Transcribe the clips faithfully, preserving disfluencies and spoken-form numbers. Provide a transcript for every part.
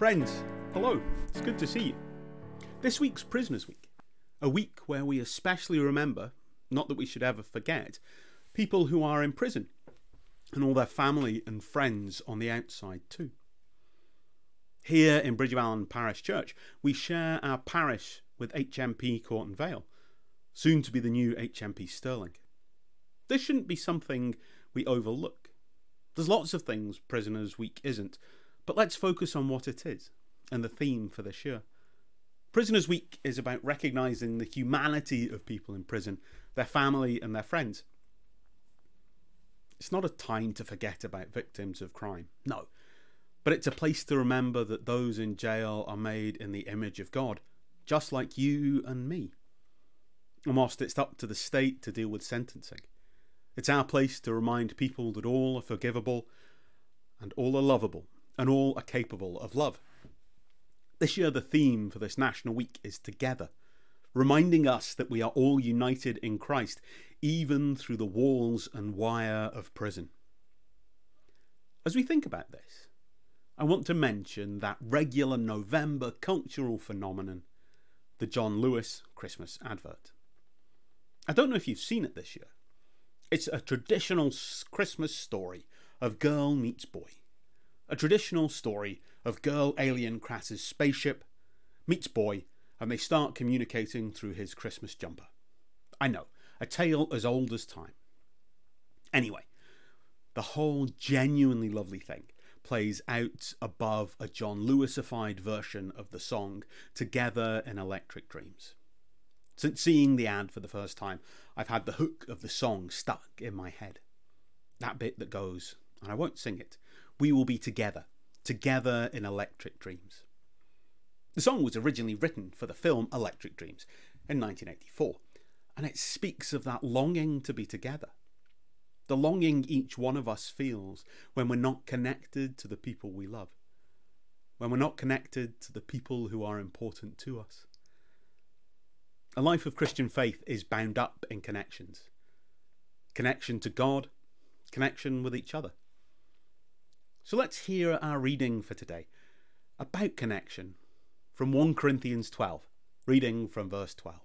Friends, hello, it's good to see you. This week's Prisoners Week, a week where we especially remember, not that we should ever forget, people who are in prison and all their family and friends on the outside too. Here in Bridge of Allan Parish Church, we share our parish with H M P Corton Vale, soon to be the new H M P Stirling. This shouldn't be something we overlook. There's lots of things Prisoners Week isn't, but let's focus on what it is, and the theme for this year. Prisoners Week is about recognising the humanity of people in prison, their family and their friends. It's not a time to forget about victims of crime, no, but it's a place to remember that those in jail are made in the image of God, just like you and me. And whilst it's up to the state to deal with sentencing, it's our place to remind people that all are forgivable and all are lovable and all are capable of love. This year the theme for this National Week is Together, reminding us that we are all united in Christ, even through the walls and wire of prison. As we think about this, I want to mention that regular November cultural phenomenon, the John Lewis Christmas advert. I don't know if you've seen it this year. It's a traditional Christmas story of girl meets boy. A traditional story of girl alien crashes spaceship, meets boy, and they start communicating through his Christmas jumper. I know, a tale as old as time. Anyway, the whole genuinely lovely thing plays out above a John Lewisified version of the song Together in Electric Dreams. Since seeing the ad for the first time, I've had the hook of the song stuck in my head. That bit that goes, and I won't sing it, we will be together, together in electric dreams. The song was originally written for the film Electric Dreams in nineteen eighty-four, and it speaks of that longing to be together. The longing each one of us feels when we're not connected to the people we love, when we're not connected to the people who are important to us. A life of Christian faith is bound up in connections. Connection to God, connection with each other. So let's hear our reading for today about connection from First Corinthians twelve, reading from verse twelve.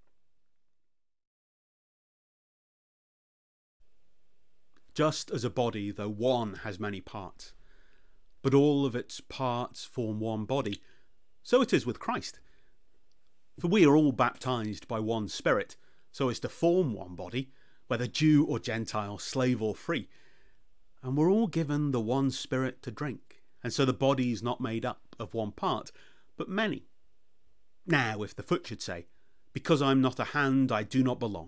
Just as a body, though one, has many parts, but all of its parts form one body, so it is with Christ. For we are all baptized by one Spirit, so as to form one body, whether Jew or Gentile, slave or free. And we're all given the one Spirit to drink, and so the body is not made up of one part, but many. Now, if the foot should say, because I'm not a hand, I do not belong,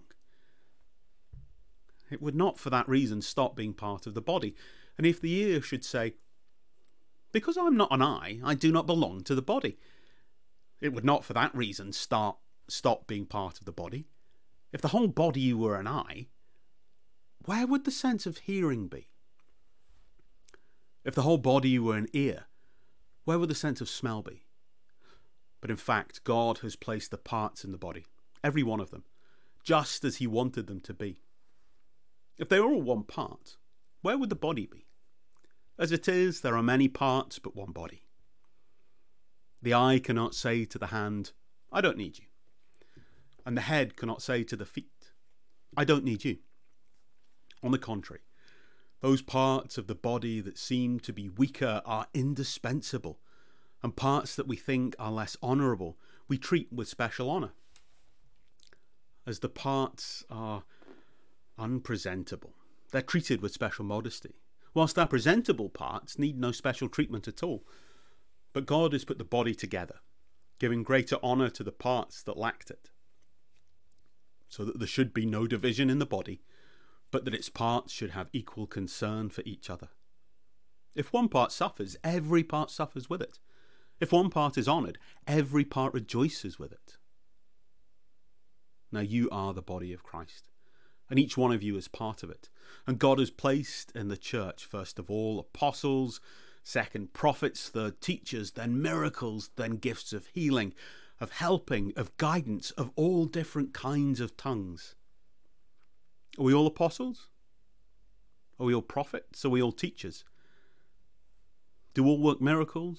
it would not for that reason stop being part of the body. And if the ear should say, because I'm not an eye, I do not belong to the body, it would not for that reason start, stop being part of the body. If the whole body were an eye, where would the sense of hearing be? If the whole body were an ear, where would the sense of smell be? But in fact, God has placed the parts in the body, every one of them, just as he wanted them to be. If they were all one part, where would the body be? As it is, there are many parts but one body. The eye cannot say to the hand, I don't need you. And the head cannot say to the feet, I don't need you. On the contrary, those parts of the body that seem to be weaker are indispensable, and parts that we think are less honourable we treat with special honour. As the parts are unpresentable, they're treated with special modesty, whilst our presentable parts need no special treatment at all. But God has put the body together, giving greater honour to the parts that lacked it, so that there should be no division in the body, but that its parts should have equal concern for each other. If one part suffers, every part suffers with it. If one part is honoured, every part rejoices with it. Now you are the body of Christ, and each one of you is part of it. And God has placed in the church, first of all, apostles, second, prophets, third, teachers, then miracles, then gifts of healing, of helping, of guidance, of all different kinds of tongues. Are we all apostles? Are we all prophets? Are we all teachers? Do all work miracles?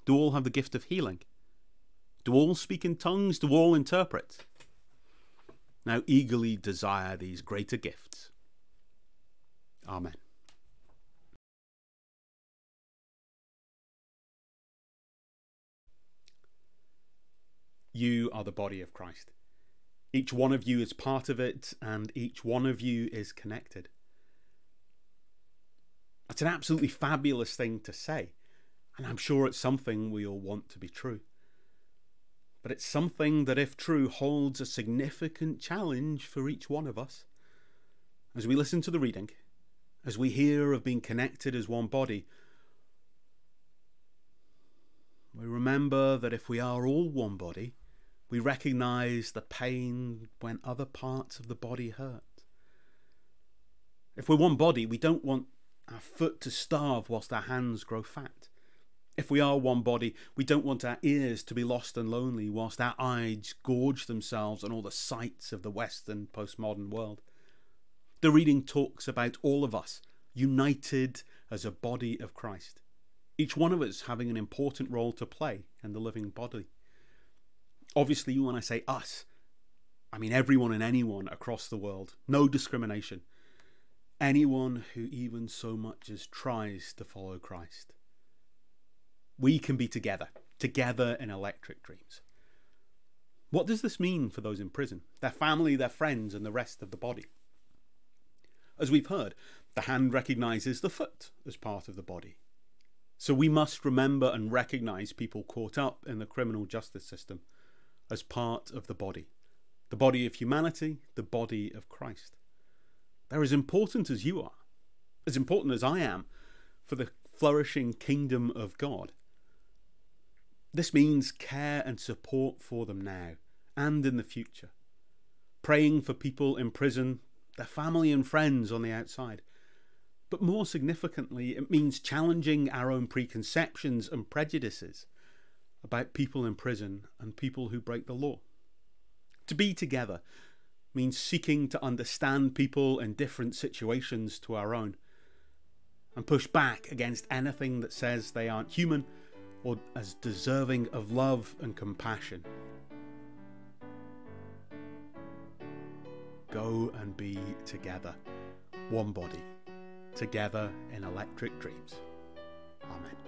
Do all have the gift of healing? Do all speak in tongues? Do all interpret? Now eagerly desire these greater gifts. Amen. You are the body of Christ. Each one of you is part of it, and each one of you is connected. That's an absolutely fabulous thing to say, and I'm sure it's something we all want to be true. But it's something that, if true, holds a significant challenge for each one of us. As we listen to the reading, as we hear of being connected as one body, we remember that if we are all one body, we recognise the pain when other parts of the body hurt. If we're one body, we don't want our foot to starve whilst our hands grow fat. If we are one body, we don't want our ears to be lost and lonely whilst our eyes gorge themselves on all the sights of the Western postmodern world. The reading talks about all of us united as a body of Christ, each one of us having an important role to play in the living body. Obviously, when I say us, I mean everyone and anyone across the world, no discrimination. Anyone who even so much as tries to follow Christ. We can be together, together in electric dreams. What does this mean for those in prison, their family, their friends, and the rest of the body? As we've heard, the hand recognises the foot as part of the body. So we must remember and recognise people caught up in the criminal justice system as part of the body. The body of humanity, the body of Christ. They're as important as you are, as important as I am for the flourishing kingdom of God. This means care and support for them now and in the future. Praying for people in prison, their family and friends on the outside. But more significantly, it means challenging our own preconceptions and prejudices about people in prison and people who break the law. To be together means seeking to understand people in different situations to our own and push back against anything that says they aren't human or as deserving of love and compassion. Go and be together, one body, together in electric dreams. Amen.